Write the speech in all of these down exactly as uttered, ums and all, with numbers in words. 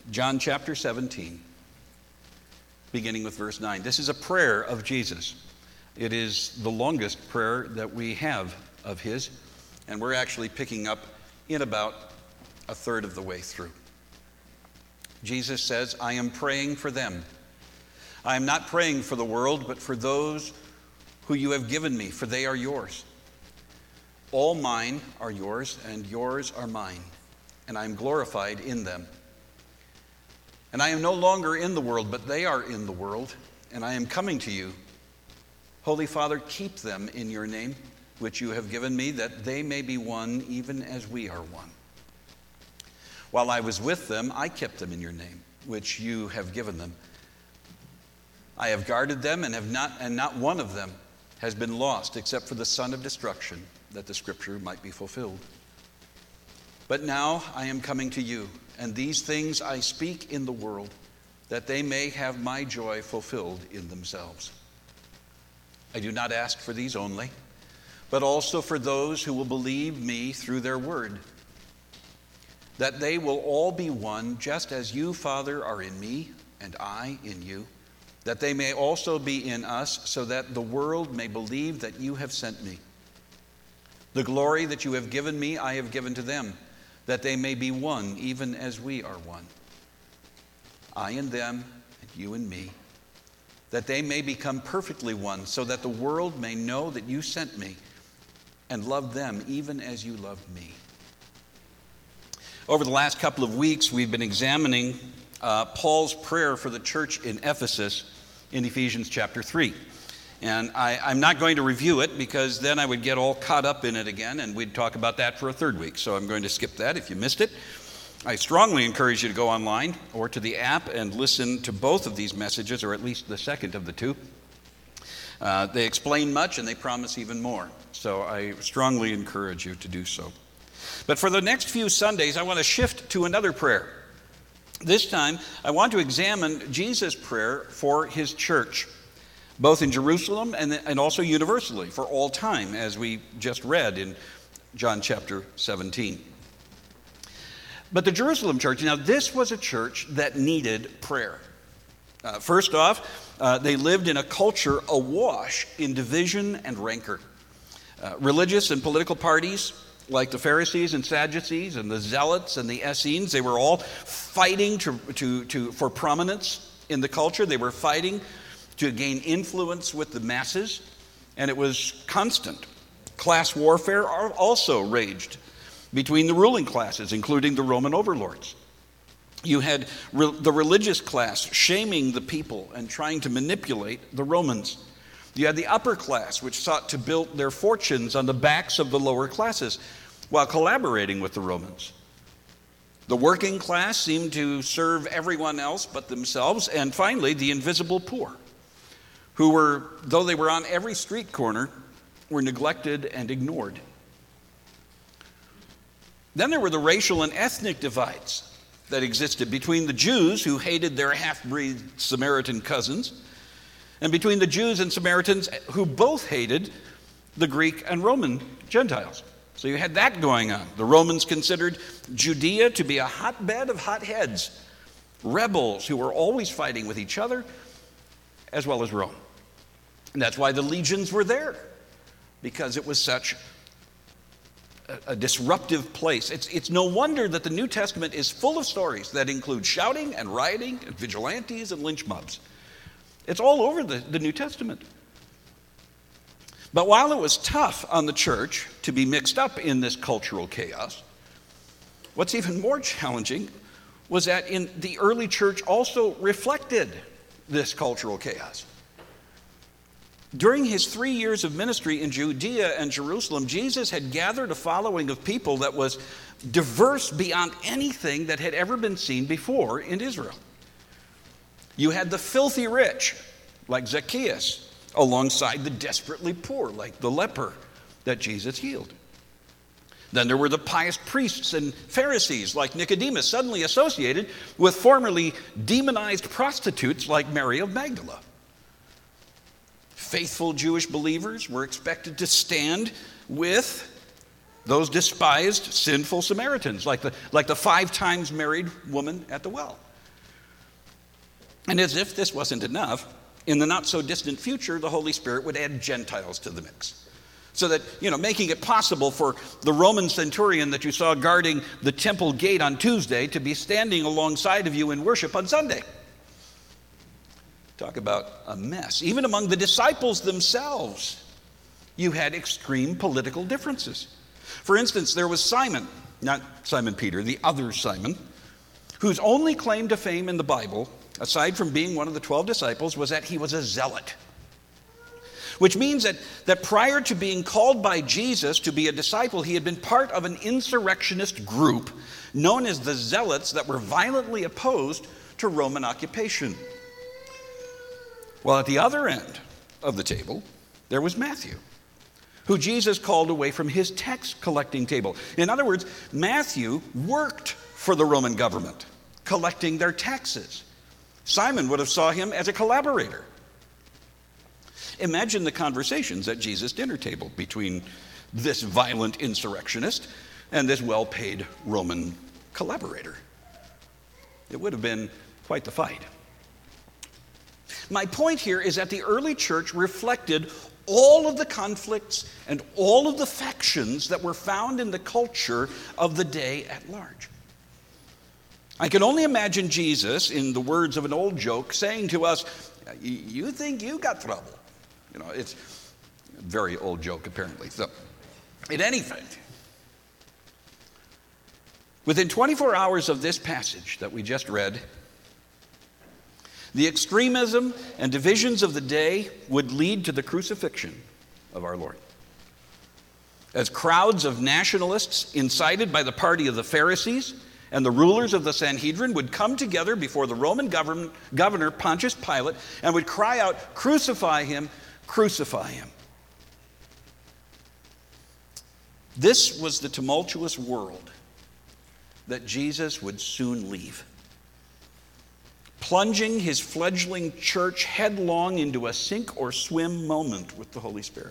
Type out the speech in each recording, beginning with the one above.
John chapter seventeen, beginning with verse nine. This is a prayer of Jesus. It is the longest prayer that we have of his, and we're actually picking up in about a third of the way through. Jesus says, I am praying for them. I am not praying for the world, but for those who you have given me, for they are yours. All mine are yours, and yours are mine, and I am glorified in them. And I am no longer in the world, but they are in the world, and I am coming to you. Holy Father, keep them in your name, which you have given me, that they may be one, even as we are one. While I was with them, I kept them in your name, which you have given them. I have guarded them, and have not, and not one of them has been lost, except for the son of destruction, that the scripture might be fulfilled. But now I am coming to you, and these things I speak in the world, that they may have my joy fulfilled in themselves. I do not ask for these only, but also for those who will believe me through their word, that they will all be one, just as you, Father, are in me, and I in you, that they may also be in us, so that the world may believe that you have sent me. The glory that you have given me, I have given to them, that they may be one, even as we are one. I and them, and you and me, that they may become perfectly one, so that the world may know that you sent me and loved them even as you loved me. Over the last couple of weeks, we've been examining uh, Paul's prayer for the church in Ephesus in Ephesians chapter three. And I, I'm not going to review it because then I would get all caught up in it again and we'd talk about that for a third week. So I'm going to skip that if you missed it. I strongly encourage you to go online or to the app and listen to both of these messages, or at least the second of the two. Uh, they explain much and they promise even more. So I strongly encourage you to do so. But for the next few Sundays, I want to shift to another prayer. This time, I want to examine Jesus' prayer for his church, both in Jerusalem and, and also universally for all time, as we just read in John chapter seventeen. But the Jerusalem church, now this was a church that needed prayer. Uh, first off, uh, they lived in a culture awash in division and rancor. Uh, religious and political parties, like the Pharisees and Sadducees and the Zealots and the Essenes, they were all fighting to, to, to, for prominence in the culture. They were fighting to gain influence with the masses, and it was constant. Class warfare also raged between the ruling classes, including the Roman overlords. You had re- the religious class shaming the people and trying to manipulate the Romans. You had the upper class, which sought to build their fortunes on the backs of the lower classes while collaborating with the Romans. The working class seemed to serve everyone else but themselves. And finally, the invisible poor, who were, though they were on every street corner, were neglected and ignored. Then there were the racial and ethnic divides that existed between the Jews, who hated their half-breed Samaritan cousins, and between the Jews and Samaritans, who both hated the Greek and Roman Gentiles. So you had that going on. The Romans considered Judea to be a hotbed of hotheads, rebels who were always fighting with each other, as well as Rome. And that's why the legions were there, because it was such a, a disruptive place. It's, it's no wonder that the New Testament is full of stories that include shouting and rioting and vigilantes and lynch mobs. It's all over the, the New Testament. But while it was tough on the church to be mixed up in this cultural chaos, what's even more challenging was that in the early church also reflected this cultural chaos. During his three years of ministry in Judea and Jerusalem, Jesus had gathered a following of people that was diverse beyond anything that had ever been seen before in Israel. You had the filthy rich, like Zacchaeus, alongside the desperately poor, like the leper that Jesus healed. Then there were the pious priests and Pharisees, like Nicodemus, suddenly associated with formerly demonized prostitutes like Mary of Magdala. Faithful Jewish believers were expected to stand with those despised, sinful Samaritans, like the, like the five times married woman at the well. And as if this wasn't enough, in the not-so-distant future, the Holy Spirit would add Gentiles to the mix. So that, you know, making it possible for the Roman centurion that you saw guarding the temple gate on Tuesday to be standing alongside of you in worship on Sunday. Talk about a mess. Even among the disciples themselves, you had extreme political differences. For instance, there was Simon, not Simon Peter, the other Simon, whose only claim to fame in the Bible, aside from being one of the twelve disciples, was that he was a zealot. Which means that, that prior to being called by Jesus to be a disciple, he had been part of an insurrectionist group known as the Zealots that were violently opposed to Roman occupation. Well, at the other end of the table, there was Matthew, who Jesus called away from his tax collecting table. In other words, Matthew worked for the Roman government, collecting their taxes. Simon would have saw him as a collaborator. Imagine the conversations at Jesus' dinner table between this violent insurrectionist and this well-paid Roman collaborator. It would have been quite the fight. My point here is that the early church reflected all of the conflicts and all of the factions that were found in the culture of the day at large. I can only imagine Jesus, in the words of an old joke, saying to us, "You think you got trouble?" You know, it's a very old joke, apparently. So, in any event, within twenty-four hours of this passage that we just read, the extremism and divisions of the day would lead to the crucifixion of our Lord. As crowds of nationalists, incited by the party of the Pharisees and the rulers of the Sanhedrin, would come together before the Roman government, governor Pontius Pilate and would cry out, "Crucify him! Crucify him." This was the tumultuous world that Jesus would soon leave, plunging his fledgling church headlong into a sink or swim moment with the Holy Spirit.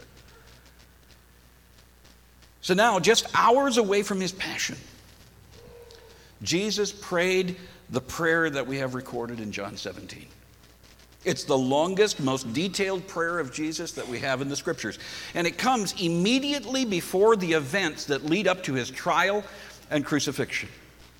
So now, just hours away from his passion, Jesus prayed the prayer that we have recorded in John seventeen. It's the longest, most detailed prayer of Jesus that we have in the Scriptures. And it comes immediately before the events that lead up to his trial and crucifixion.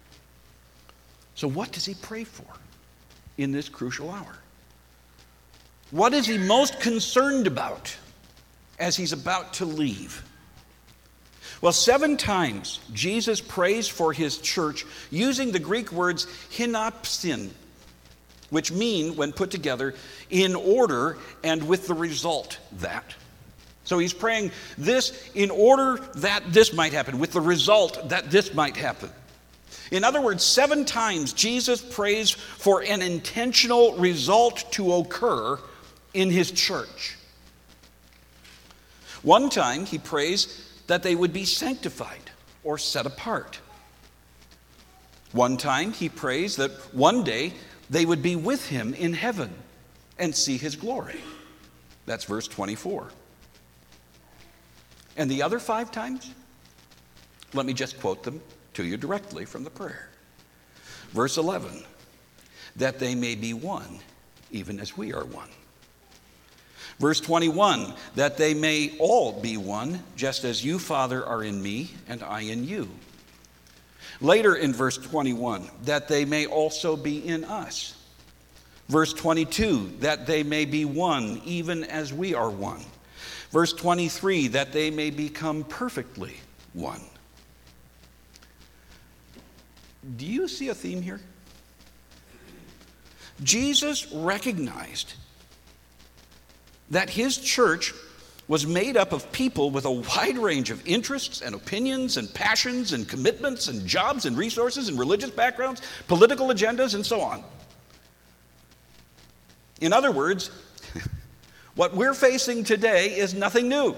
So what does he pray for in this crucial hour? What is he most concerned about as he's about to leave? Well, seven times Jesus prays for his church using the Greek words hinapsin, which mean, when put together, in order and with the result that. So he's praying this in order that this might happen, with the result that this might happen. In other words, seven times Jesus prays for an intentional result to occur in his church. One time he prays that they would be sanctified or set apart. One time he prays that one day they would be with him in heaven and see his glory. That's verse twenty-four. And the other five times, let me just quote them to you directly from the prayer. Verse eleven, that they may be one, even as we are one. Verse twenty-one, that they may all be one, just as you, Father, are in me and I in you. Later in verse twenty-one, that they may also be in us. Verse twenty-two, that they may be one, even as we are one. Verse twenty-three, that they may become perfectly one. Do you see a theme here? Jesus recognized that his church was made up of people with a wide range of interests and opinions and passions and commitments and jobs and resources and religious backgrounds, political agendas, and so on. In other words, what we're facing today is nothing new.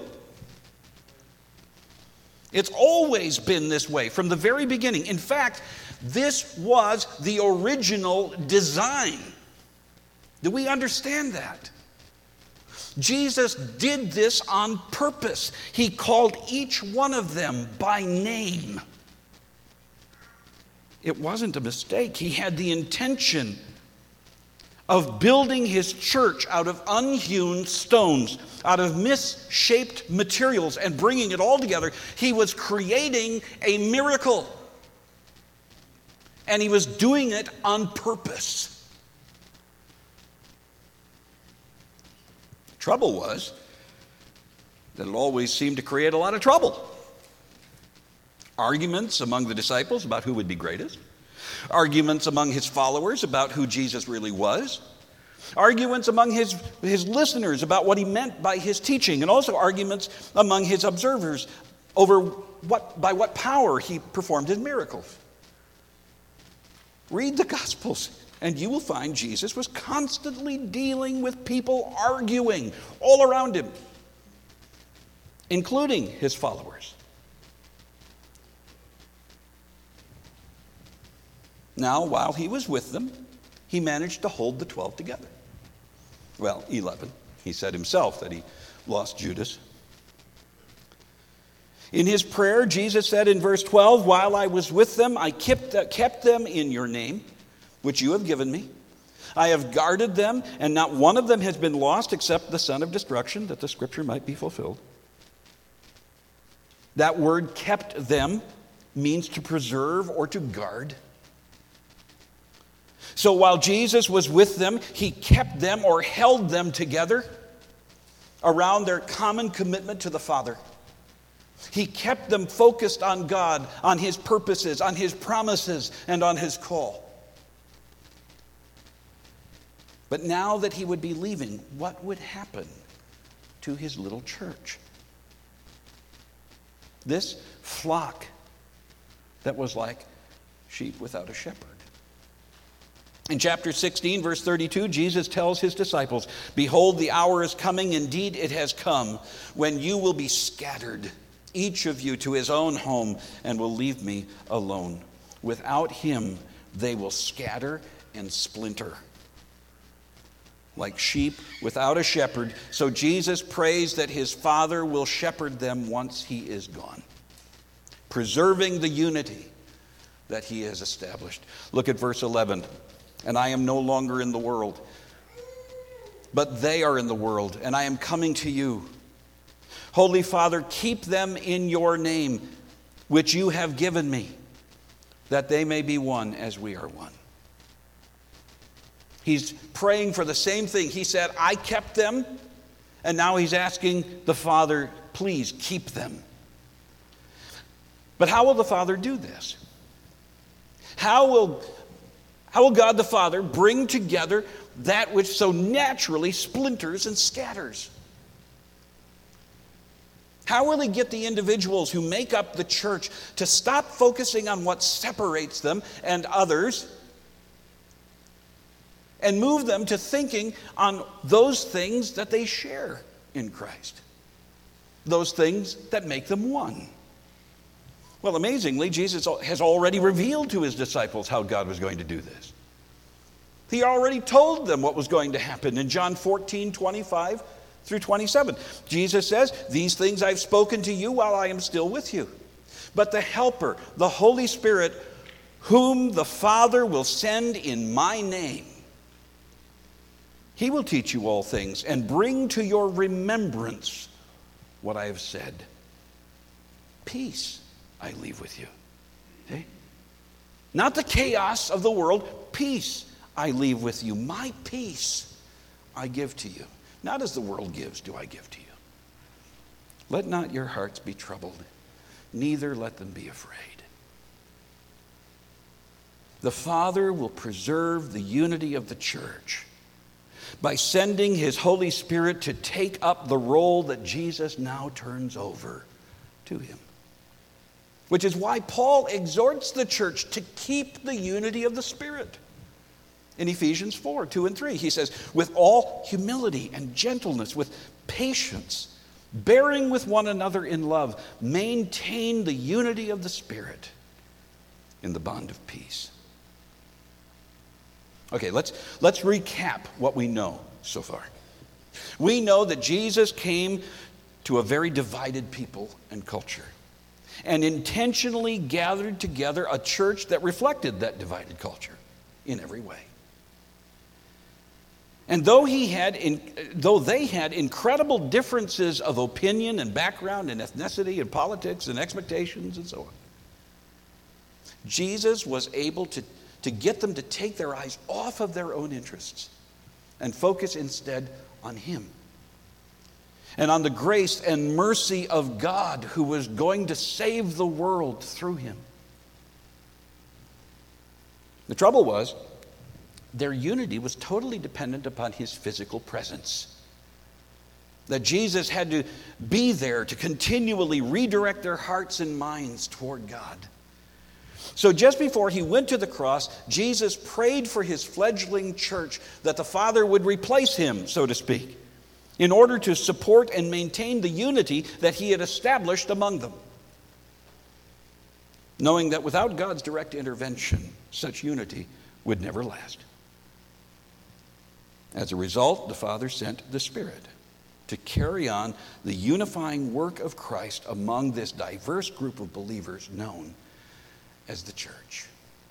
It's always been this way from the very beginning. In fact, this was the original design. Do we understand that? Jesus did this on purpose. He called each one of them by name. It wasn't a mistake. He had the intention of building his church out of unhewn stones, out of misshaped materials, and bringing it all together. He was creating a miracle. And he was doing it on purpose. The trouble was that it always seemed to create a lot of trouble. Arguments among the disciples about who would be greatest. Arguments among his followers about who Jesus really was. Arguments among his, his listeners about what he meant by his teaching. And also arguments among his observers over what, by what power he performed his miracles. Read the Gospels, and you will find Jesus was constantly dealing with people arguing all around him, including his followers. Now, while he was with them, he managed to hold the twelve together. Well, eleven. He said himself that he lost Judas. In his prayer, Jesus said in verse twelve, "While I was with them, I kept, kept them in your name, which you have given me. I have guarded them, and not one of them has been lost except the son of destruction, that the scripture might be fulfilled." That word "kept them" means to preserve or to guard. So while Jesus was with them, he kept them or held them together around their common commitment to the Father. He kept them focused on God, on his purposes, on his promises, and on his call. But now that he would be leaving, what would happen to his little church? This flock that was like sheep without a shepherd. In chapter sixteen, verse thirty-two, Jesus tells his disciples, "Behold, the hour is coming, indeed it has come, when you will be scattered, each of you to his own home, and will leave me alone. Without him, they will scatter and splinter, like sheep without a shepherd." So Jesus prays that his Father will shepherd them once he is gone, preserving the unity that he has established. Look at verse eleven. "And I am no longer in the world, but they are in the world, and I am coming to you. Holy Father, keep them in your name, which you have given me, that they may be one as we are one." He's praying for the same thing. He said, "I kept them," and now he's asking the Father, "Please keep them." But how will the Father do this? How will, how will God the Father bring together that which so naturally splinters and scatters? How will he get the individuals who make up the church to stop focusing on what separates them and others and move them to thinking on those things that they share in Christ, those things that make them one? Well, amazingly, Jesus has already revealed to his disciples how God was going to do this. He already told them what was going to happen in John fourteen, twenty-five through twenty-seven. Jesus says, "These things I've spoken to you while I am still with you. But the Helper, the Holy Spirit, whom the Father will send in my name, he will teach you all things and bring to your remembrance what I have said. Peace I leave with you." Okay? Not the chaos of the world. Peace I leave with you. My peace I give to you. Not as the world gives do I give to you. Let not your hearts be troubled, neither let them be afraid. The Father will preserve the unity of the church by sending his Holy Spirit to take up the role that Jesus now turns over to him. Which is why Paul exhorts the church to keep the unity of the Spirit. In Ephesians four, two and three, he says, "With all humility and gentleness, with patience, bearing with one another in love, maintain the unity of the Spirit in the bond of peace." Okay, let's, let's recap what we know so far. We know that Jesus came to a very divided people and culture, and intentionally gathered together a church that reflected that divided culture in every way. And though he had, in, though they had incredible differences of opinion and background and ethnicity and politics and expectations and so on, Jesus was able to, to get them to take their eyes off of their own interests and focus instead on him and on the grace and mercy of God who was going to save the world through him. The trouble was, their unity was totally dependent upon his physical presence. That Jesus had to be there to continually redirect their hearts and minds toward God. So just before he went to the cross, Jesus prayed for his fledgling church that the Father would replace him, so to speak, in order to support and maintain the unity that he had established among them, knowing that without God's direct intervention, such unity would never last. As a result, the Father sent the Spirit to carry on the unifying work of Christ among this diverse group of believers known as the church.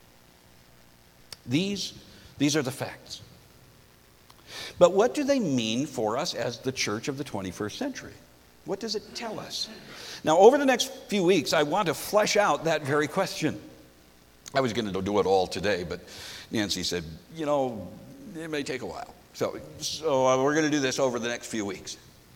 These, these are the facts. But what do they mean for us as the church of the twenty-first century? What does it tell us? Now, over the next few weeks, I want to flesh out that very question. I was going to do it all today, but Nancy said, you know, it may take a while. So, so uh, we're going to do this over the next few weeks.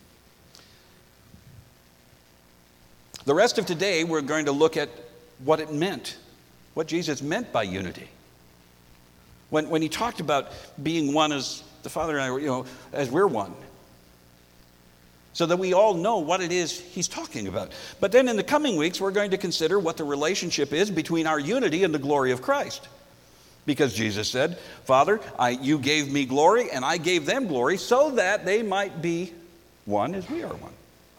The rest of today, we're going to look at what it meant, what Jesus meant by unity. When, when he talked about being one as the Father and I, you know, as we're one. So that we all know what it is he's talking about. But then in the coming weeks, we're going to consider what the relationship is between our unity and the glory of Christ. Because Jesus said, Father, I, you gave me glory and I gave them glory so that they might be one as we are one.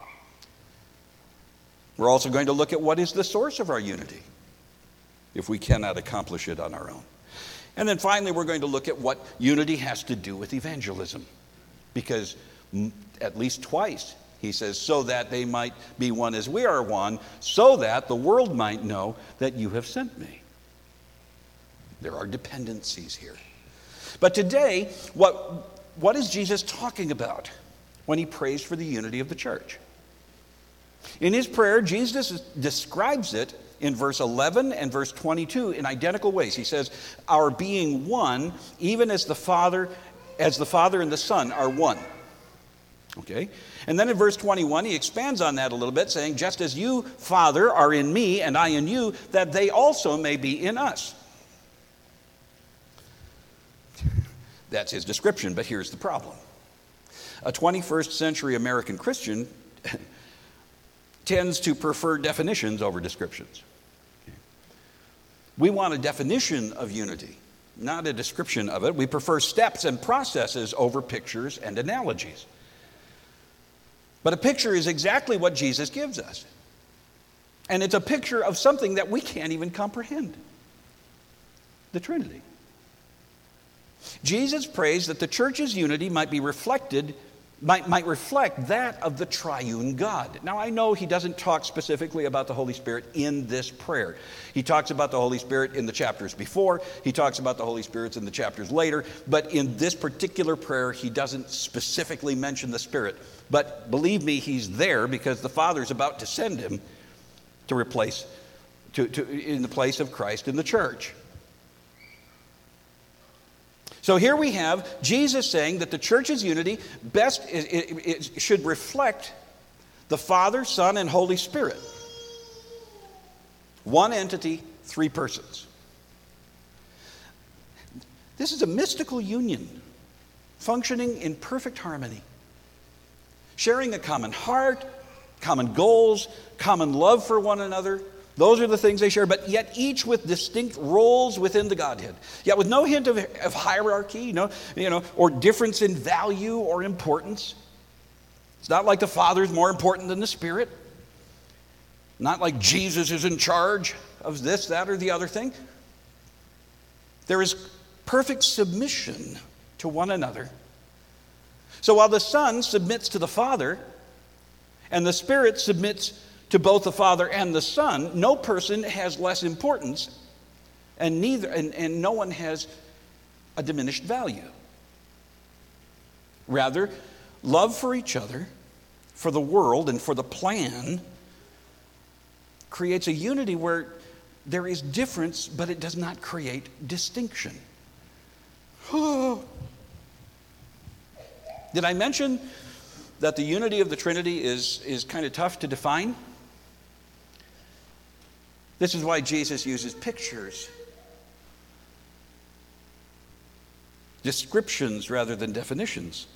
We're also going to look at what is the source of our unity if we cannot accomplish it on our own. And then finally, we're going to look at what unity has to do with evangelism. Because at least twice he says, so that they might be one as we are one, so that the world might know that you have sent me. There are dependencies here. But today, what, what is Jesus talking about when he prays for the unity of the church? In his prayer, Jesus describes it in verse eleven and verse twenty-two in identical ways. He says, our being one, even as the Father, as the Father and the Son are one. Okay? And then in verse twenty-one, he expands on that a little bit, saying, just as you, Father, are in me and I in you, that they also may be in us. That's his description, but here's the problem. A twenty-first century American Christian tends to prefer definitions over descriptions. We want a definition of unity, not a description of it. We prefer steps and processes over pictures and analogies. But a picture is exactly what Jesus gives us. And it's a picture of something that we can't even comprehend. The Trinity. Jesus prays that the church's unity might be reflected, might, might reflect that of the triune God. Now, I know he doesn't talk specifically about the Holy Spirit in this prayer. He talks about the Holy Spirit in the chapters before. He talks about the Holy Spirit in the chapters later. But in this particular prayer, he doesn't specifically mention the Spirit. But believe me, he's there because the Father's about to send him to replace, to, to, in the place of Christ in the church. So here we have Jesus saying that the church's unity best it, it, it should reflect the Father, Son, and Holy Spirit. One entity, three persons. This is a mystical union functioning in perfect harmony, sharing a common heart, common goals, common love for one another. Those are the things they share, but yet each with distinct roles within the Godhead. Yet with no hint of, of hierarchy, you know, you know, or difference in value or importance. It's not like the Father's more important than the Spirit. Not like Jesus is in charge of this, that, or the other thing. There is perfect submission to one another. So while the Son submits to the Father, and the Spirit submits to both the Father and the Son, no person has less importance, and neither and, and no one has a diminished value. Rather, love for each other, for the world, and for the plan creates a unity where there is difference, but it does not create distinction. Did I mention that the unity of the Trinity is, is kind of tough to define? This is why Jesus uses pictures, descriptions rather than definitions.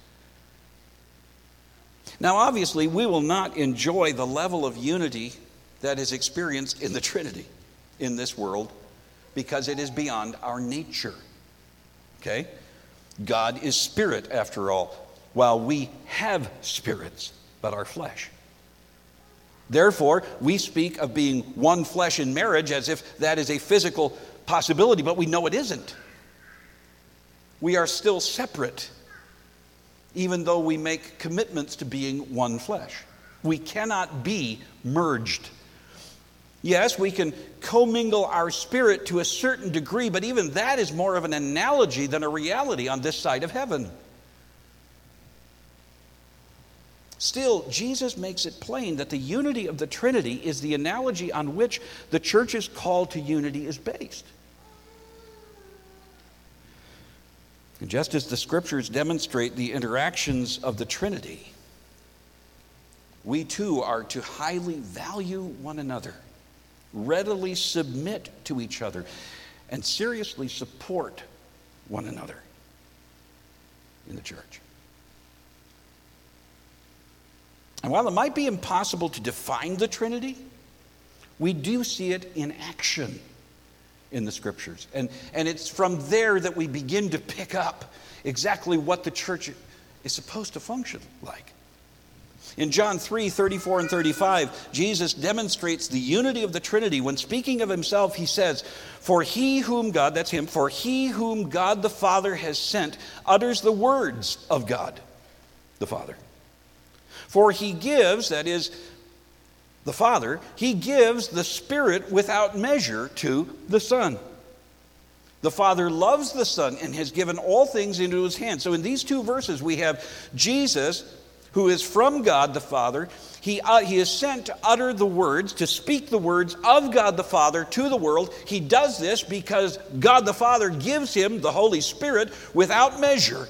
Now, obviously, we will not enjoy the level of unity that is experienced in the Trinity in this world because it is beyond our nature. Okay? God is spirit, after all, while we have spirits, but our flesh. Therefore, we speak of being one flesh in marriage as if that is a physical possibility, but we know it isn't. We are still separate, even though we make commitments to being one flesh. We cannot be merged. Yes, we can commingle our spirit to a certain degree, but even that is more of an analogy than a reality on this side of heaven. Still, Jesus makes it plain that the unity of the Trinity is the analogy on which the church's call to unity is based. And just as the Scriptures demonstrate the interactions of the Trinity, we too are to highly value one another, readily submit to each other, and seriously support one another in the church. And while it might be impossible to define the Trinity, we do see it in action in the Scriptures. And, and it's from there that we begin to pick up exactly what the church is supposed to function like. In John three, thirty-four and thirty-five, Jesus demonstrates the unity of the Trinity. When speaking of himself, he says, "For he whom God," that's him, "for he whom God the Father has sent utters the words of God the Father. For he gives," that is, the Father, "he gives the Spirit without measure to the Son. The Father loves the Son and has given all things into his hand." So in these two verses, we have Jesus, who is from God the Father. He, uh, he is sent to utter the words, to speak the words of God the Father to the world. He does this because God the Father gives him the Holy Spirit without measure.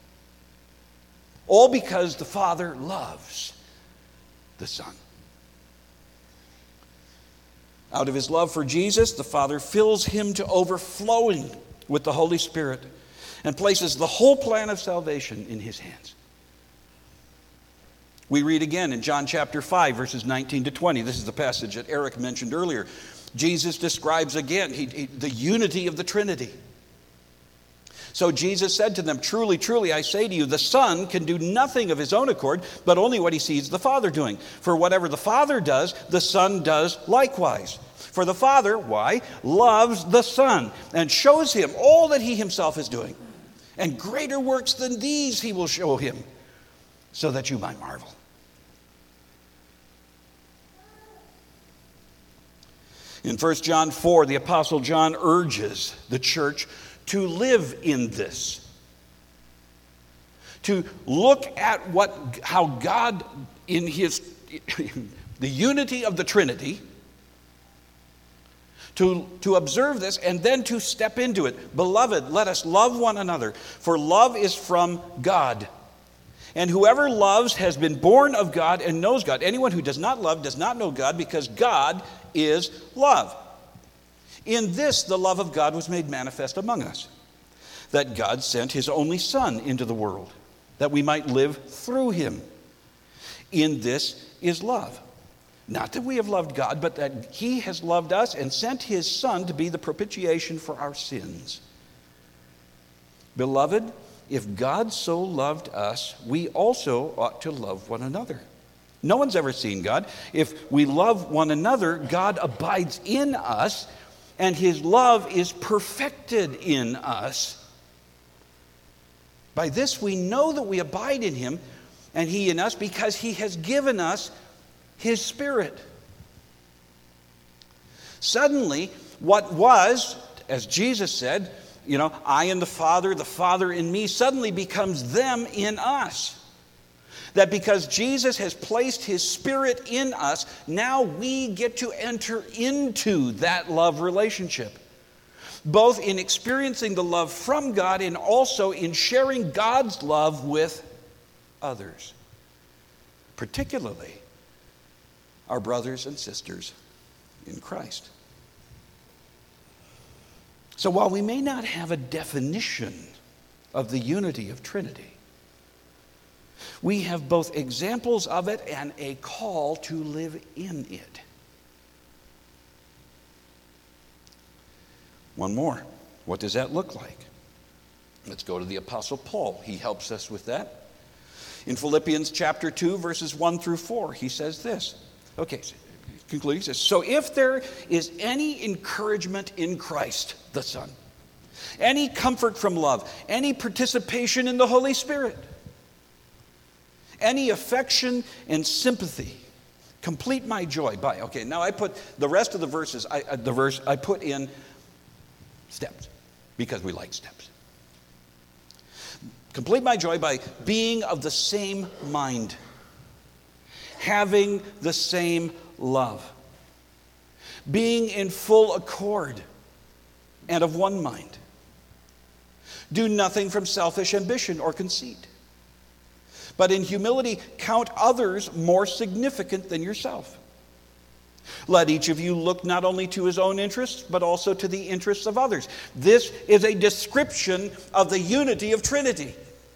All because the Father loves the Son. Out of his love for Jesus, the Father fills him to overflowing with the Holy Spirit and places the whole plan of salvation in his hands. We read again in John chapter five, verses nineteen to twenty. This is the passage that Eric mentioned earlier. Jesus describes again he, he, the unity of the Trinity. So Jesus said to them, "Truly, truly, I say to you, the Son can do nothing of his own accord, but only what he sees the Father doing. For whatever the Father does, the Son does likewise. For the Father," why? "loves the Son and shows him all that he himself is doing. And greater works than these he will show him, so that you might marvel." In First John four, the Apostle John urges the church to live in this. To look at what, how God in his, the unity of the Trinity, to, to observe this and then to step into it. "Beloved, let us love one another, for love is from God. And whoever loves has been born of God and knows God. Anyone who does not love does not know God, because God is love. In this, the love of God was made manifest among us, that God sent his only Son into the world, that we might live through him. In this is love. Not that we have loved God, but that he has loved us and sent his Son to be the propitiation for our sins. Beloved, if God so loved us, we also ought to love one another. No one's ever seen God. If we love one another, God abides in us, and his love is perfected in us. By this we know that we abide in him, and he in us, because he has given us his Spirit. Suddenly, what was, as Jesus said, you know, I in the Father, the Father in me, suddenly becomes them in us. That because Jesus has placed his Spirit in us, now we get to enter into that love relationship, both in experiencing the love from God and also in sharing God's love with others, particularly our brothers and sisters in Christ. So while we may not have a definition of the unity of Trinity, we have both examples of it and a call to live in it. One more. What does that look like? Let's go to the Apostle Paul. He helps us with that. In Philippians chapter two, verses one through four, he says this. Okay, so concluding, he says, so if there is any encouragement in Christ, the Son, any comfort from love, any participation in the Holy Spirit, any affection and sympathy, complete my joy by, okay, now I put the rest of the verses, I, uh, the verse I put in steps, because we like steps. Complete my joy by being of the same mind, having the same love, being in full accord and of one mind. Do nothing from selfish ambition or conceit, but in humility count others more significant than yourself. Let each of you look not only to his own interests, but also to the interests of others. This is a description of the unity of Trinity.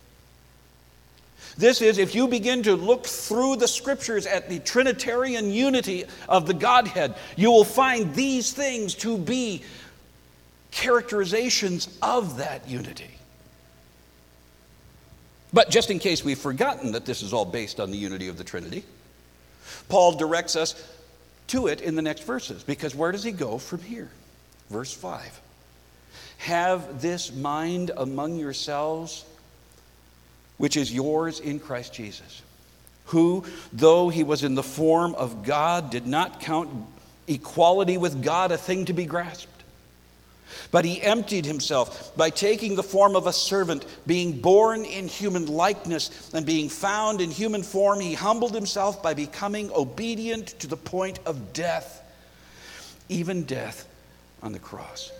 This is, if you begin to look through the scriptures at the Trinitarian unity of the Godhead, you will find these things to be characterizations of that unity. But just in case we've forgotten that this is all based on the unity of the Trinity, Paul directs us to it in the next verses, because where does he go from here? Verse five. Have this mind among yourselves, which is yours in Christ Jesus, who, though he was in the form of God, did not count equality with God a thing to be grasped. But he emptied himself by taking the form of a servant, being born in human likeness, and being found in human form, he humbled himself by becoming obedient to the point of death, even death on the cross.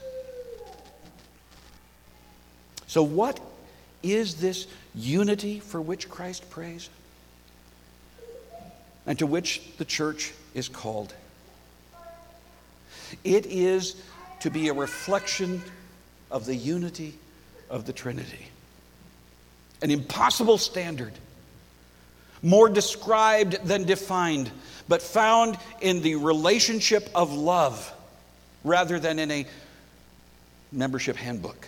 So what is this unity for which Christ prays, and to which the church is called? It is to be a reflection of the unity of the Trinity. An impossible standard, more described than defined, but found in the relationship of love rather than in a membership handbook.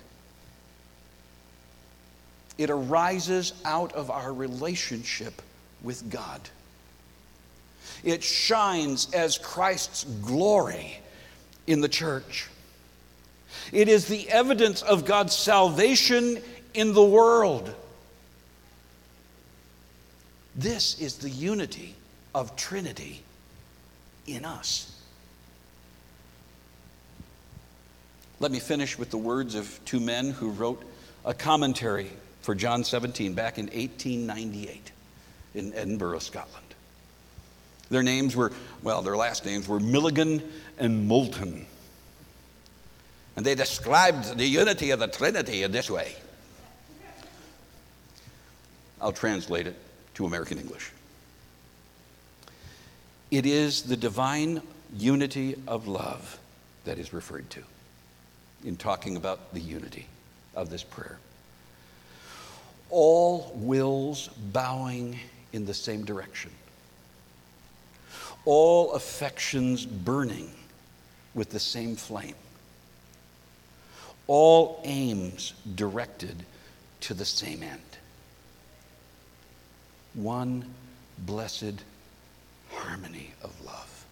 It arises out of our relationship with God. It shines as Christ's glory in the church. It is the evidence of God's salvation in the world. This is the unity of Trinity in us. Let me finish with the words of two men who wrote a commentary for John seventeen back in eighteen ninety-eight in Edinburgh, Scotland. Their names were, well, their last names were Milligan and Moulton. And they described the unity of the Trinity in this way. I'll translate it to American English. It is the divine unity of love that is referred to in talking about the unity of this prayer. All wills bowing in the same direction. All affections burning with the same flame. All aims directed to the same end. One blessed harmony of love.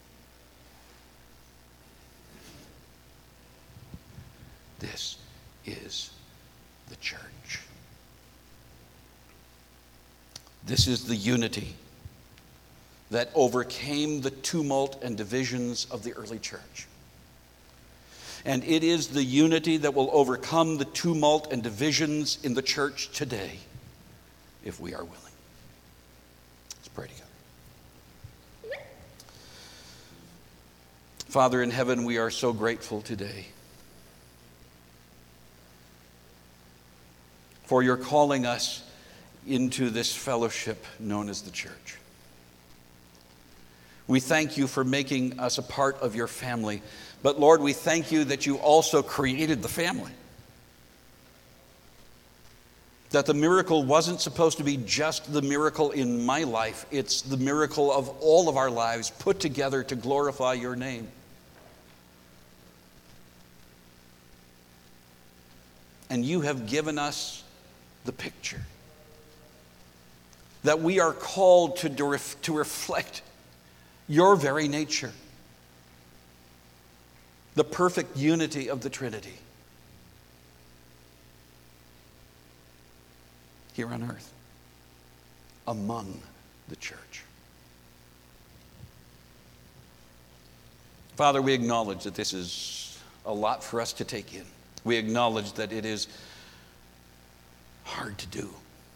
This is the church. This is the unity that overcame the tumult and divisions of the early church. And it is the unity that will overcome the tumult and divisions in the church today, if we are willing. Let's pray together. Father in heaven, we are so grateful today for your calling us into this fellowship known as the church. We thank you for making us a part of your family. But Lord, we thank you that you also created the family. That the miracle wasn't supposed to be just the miracle in my life. It's the miracle of all of our lives put together to glorify your name. And you have given us the picture that we are called to, to reflect your very nature, the perfect unity of the Trinity here on earth, among the church. Father, we acknowledge that this is a lot for us to take in. We acknowledge that it is hard to do.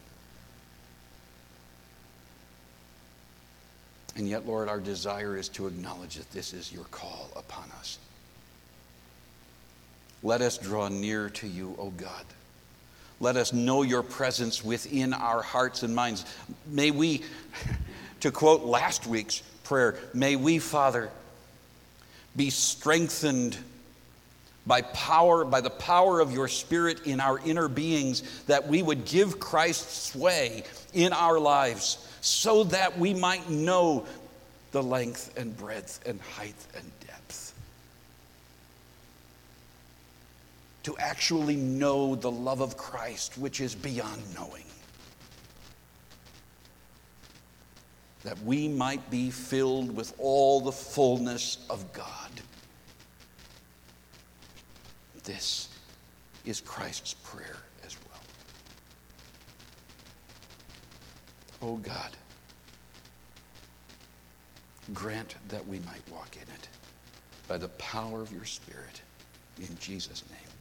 And yet, Lord, our desire is to acknowledge that this is your call upon us. Let us draw near to you, O God. Let us know your presence within our hearts and minds. May we, to quote last week's prayer, may we, Father, be strengthened by power, by the power of your Spirit in our inner beings, that we would give Christ sway in our lives, so that we might know the length and breadth and height and depth. To actually know the love of Christ, which is beyond knowing. That we might be filled with all the fullness of God. This is Christ's prayer as well. Oh God, grant that we might walk in it by the power of your Spirit. In Jesus' name.